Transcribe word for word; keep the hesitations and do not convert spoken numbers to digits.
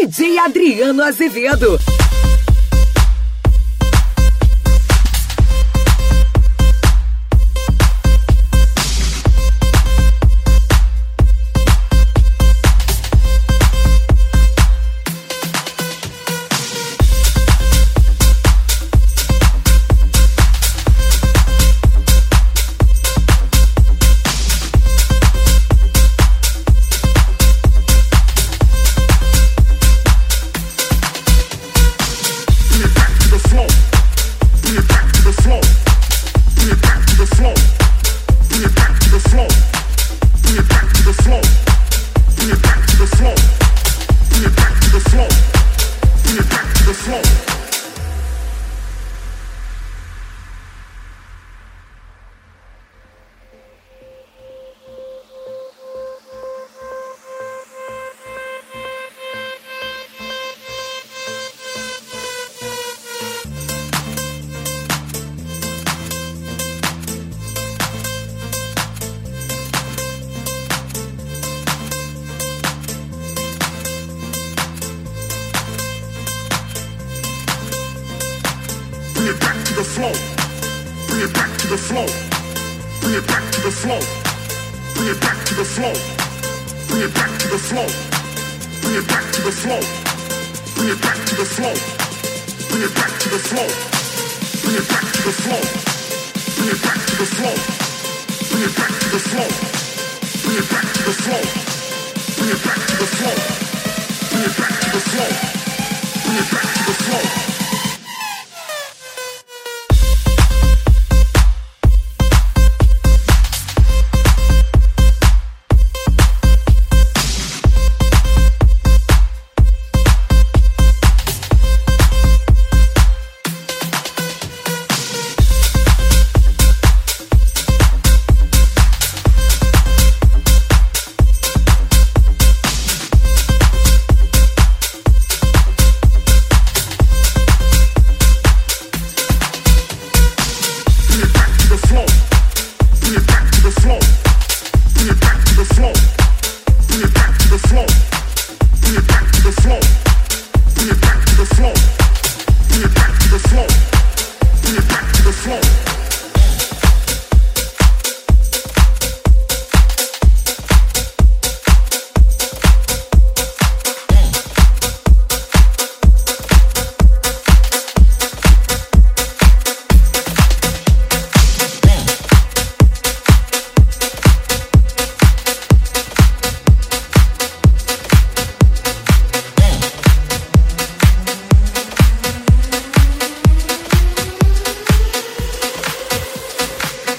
D J Adriano Azevedo. Bring it back to the flow. Bring it back to the flow. Bring it back to the flow. Bring it back to the flow. Bring it back to the flow. Bring it back to the flow. Bring it back to the flow. Bring it back to the flow. Bring it back to the flow. Bring it back to the flow. Bring it back to the flow. Bring it back to the flow. Bring it back to the flow. Bring it back to the flow. Bring it back to the flow. Bring it back to the flow. Bring it back to the flow. Bring it back to the flow.